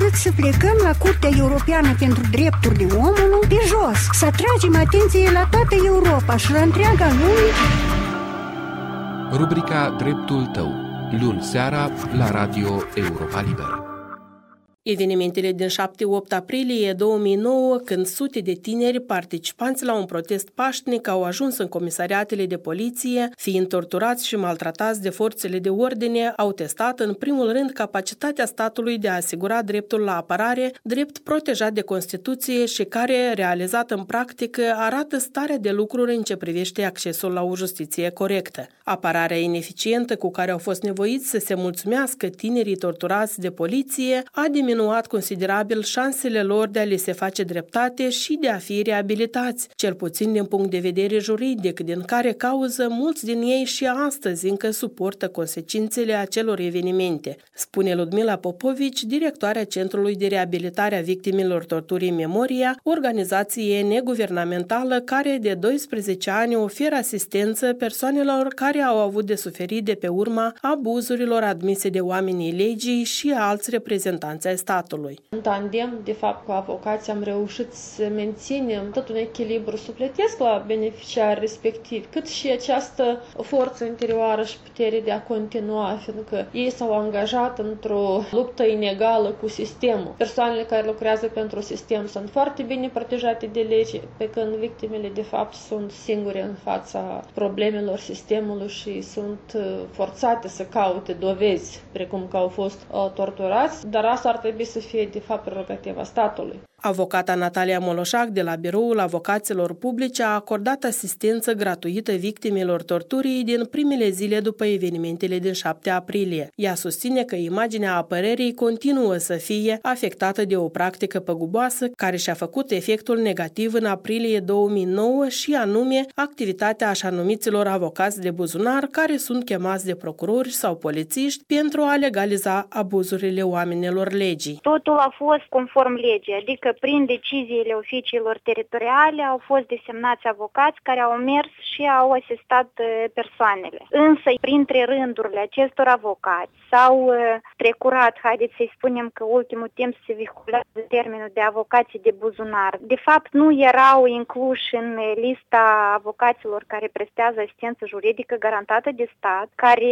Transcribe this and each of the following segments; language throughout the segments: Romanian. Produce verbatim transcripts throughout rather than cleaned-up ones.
Haideți să plecăm la Curtea Europeană pentru Drepturile Omului de jos, să atragem atenție la toată Europa și la întreaga lume. Rubrica Dreptul tău, luni seara la Radio Europa Liberă. Evenimentele din șapte-opt aprilie două mii nouă, când sute de tineri participanți la un protest pașnic au ajuns în comisariatele de poliție, fiind torturați și maltratați de forțele de ordine, au testat în primul rând capacitatea statului de a asigura dreptul la apărare, drept protejat de Constituție și care, realizat în practică, arată starea de lucruri în ce privește accesul la o justiție corectă. Apărarea ineficientă cu care au fost nevoiți să se mulțumească tinerii torturați de poliție a diminuat considerabil șansele lor de a li se face dreptate și de a fi reabilitați, cel puțin din punct de vedere juridic, din care cauză mulți din ei și astăzi încă suportă consecințele acelor evenimente, spune Ludmila Popovici, directoarea Centrului de Reabilitare a Victimelor Torturii Memoria, organizație neguvernamentală care de doisprezece ani oferă asistență persoanelor care au avut de suferit de pe urma abuzurilor admise de oamenii legii și alți reprezentanți ai statului. În tandem, de fapt, cu avocații am reușit să menținem tot un echilibru sufletesc la beneficiari respectiv, cât și această forță interioară și putere de a continua, fiindcă ei s-au angajat într-o luptă inegală cu sistemul. Persoanele care lucrează pentru sistem sunt foarte bine protejate de lege, pe când victimele, de fapt, sunt singure în fața problemelor sistemului și sunt forțate să caute dovezi, precum că au fost uh, torturați, dar asta ar trebui să fie, de fapt, prerogativa statului. Avocata Natalia Moloșac de la Biroul Avocaților Publice a acordat asistență gratuită victimelor torturii din primele zile după evenimentele din șapte aprilie. Ea susține că imaginea apărării continuă să fie afectată de o practică păguboasă care și-a făcut efectul negativ în aprilie două mii nouă și anume activitatea așa numiților avocați de buzunar care sunt chemați de procurori sau polițiști pentru a legaliza abuzurile oamenilor legii. Totul a fost conform legii, adică prin deciziile oficiilor teritoriale au fost desemnați avocați care au mers și au asistat persoanele. Însă, printre rândurile acestor avocați s-au trecurat, haideți să-i spunem că ultimul timp se vehiculează termenul de avocații de buzunar. De fapt, nu erau incluși în lista avocaților care prestează asistență juridică garantată de stat, care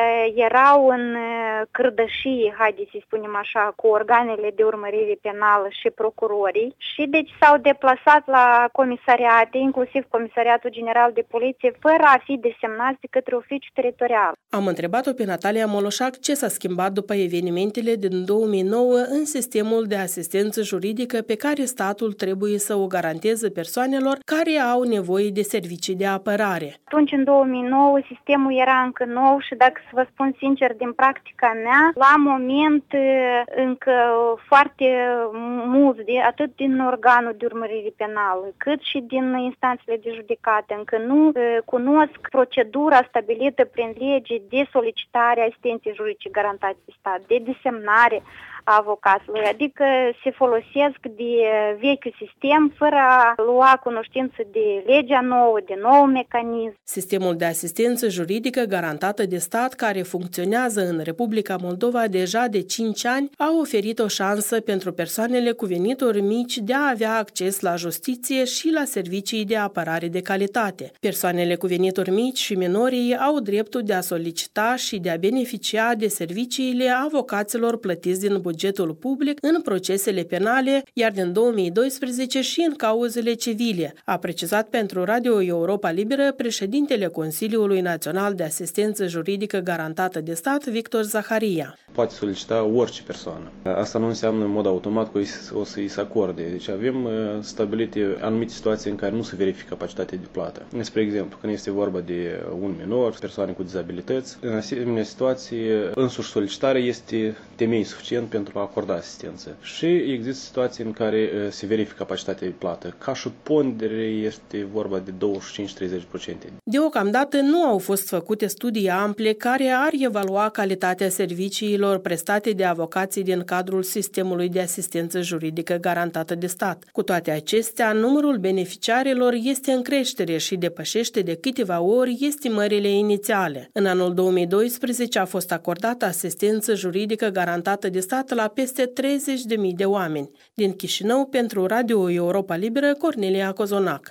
erau în cârdășie, haideți să-i spunem așa, cu organele de urmărire penală și procurorii și deci s-au deplasat la comisariate, inclusiv Comisariatul General de Poliție, fără a fi desemnați de către oficiul teritorial. Am întrebat-o pe Natalia Moloșac ce s-a schimbat după evenimentele din două mii nouă în sistemul de asistență juridică pe care statul trebuie să o garanteze persoanelor care au nevoie de servicii de apărare. Atunci, în două mii nouă, sistemul era încă nou și, dacă să vă spun sincer, din practica mea, la moment încă foarte mulți, atât din organul de urmărire penală, cât și din instanțele de judecată, încă nu cunosc procedura stabilită prin lege de solicitare a asistenței juridice garantate de stat, de desemnare a avocaților, adică se folosesc de vechiul sistem fără a lua cunoștință de legea nouă, de nou mecanism. Sistemul de asistență juridică garantată de stat, care funcționează în Republica Moldova deja de cinci ani, a oferit o șansă pentru persoanele cu venituri mici de a avea acces la justiție și la servicii de apărare de calitate. Persoanele cu venituri mici și minorii au dreptul de a solicita și de a beneficia de serviciile avocaților plătiți din buget bugetul public în procesele penale, iar din două mii doisprezece și în cauzele civile, a precizat pentru Radio Europa Liberă președintele Consiliului Național de Asistență Juridică Garantată de Stat, Victor Zaharia. Poate solicita orice persoană. Asta nu înseamnă în mod automat că o să îi se acorde. Deci avem stabilite anumite situații în care nu se verifică capacitatea de plată. Spre exemplu, când este vorba de un minor, persoane cu dizabilități, în asemenea situații, însuși solicitarea este temei suficient pentru a acorda asistență. Și există situații în care se verifică capacitatea de plată. Ca și pondere este vorba de douăzeci și cinci treizeci la sută. Deocamdată nu au fost făcute studii ample care ar evalua calitatea serviciilor serviciilor prestate de avocații din cadrul sistemului de asistență juridică garantată de stat. Cu toate acestea, numărul beneficiarilor este în creștere și depășește de câteva ori estimările inițiale. În anul două mii doisprezece a fost acordată asistență juridică garantată de stat la peste treizeci de mii de oameni. Din Chișinău, pentru Radio Europa Liberă, Cornelia Cozonac.